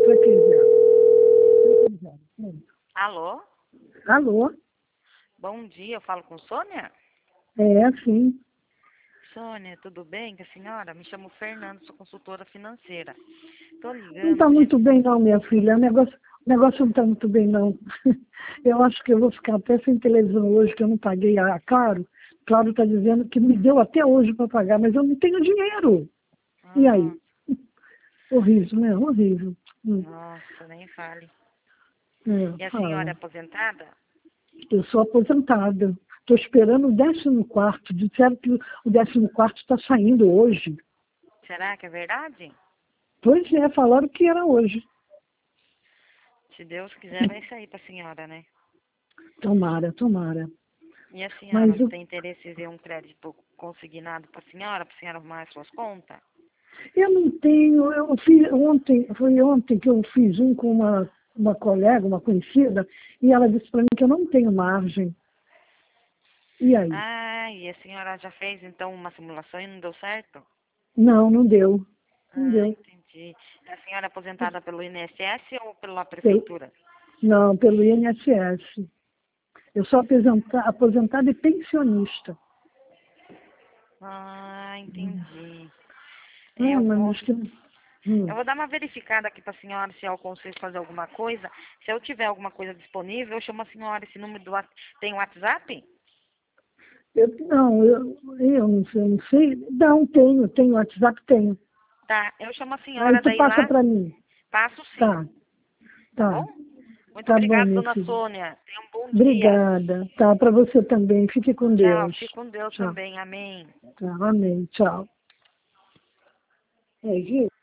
Para quem zero? Alô? Alô? Bom dia, eu falo com Sônia? É, sim. Sônia, tudo bem com a senhora? Me chamo Fernando, sou consultora financeira. Tô Não ligando está porque... muito bem não, minha filha. O negócio não está muito bem não. Eu acho que eu vou ficar até sem televisão hoje, que eu não paguei a Claro. Claro está dizendo que me deu até hoje para pagar, mas eu não tenho dinheiro. E Ah, aí? Horrível, né? Horrível. nossa, nem fale. E a senhora é Fala. aposentada? Eu sou aposentada. Estou esperando o 14º. Disseram que o 14º está saindo hoje. Será que é verdade? Pois é, falaram que era hoje. Se Deus quiser, vai sair pra senhora, né? Tomara, tomara. E a senhora Mas não tem interesse em ver um crédito consignado pra senhora arrumar as suas contas? eu não tenho, eu fiz ontem, foi ontem que eu fiz um com uma colega, uma conhecida, e ela disse para mim que eu não tenho margem. E aí? Ah, e a senhora já fez então uma simulação e não deu certo? Não, não deu. Não Ah, deu. entendi. A senhora é aposentada pelo INSS ou pela Pelo- prefeitura? não, pelo INSS. Eu sou aposentada e pensionista. Ah, entendi. Ah, Eu mas vou, acho que... eu vou dar uma verificada aqui para a senhora se eu consigo fazer alguma coisa. Se eu tiver alguma coisa disponível, eu chamo a senhora. Esse número do WhatsApp. Tem WhatsApp? Eu não sei. Não, tenho WhatsApp, tenho. Tá, eu chamo a Aí senhora tu daí passa lá. para mim. Passo sim, Tá, tá tá. bom? Muito Tá bom, obrigada, minha dona filha. Sônia. Tenha um bom dia. Obrigada. Tá, para você também. Fique com Tchau. Deus. Fique com Deus Tchau. também. Amém. Tá, amém. Tchau. É, Gil?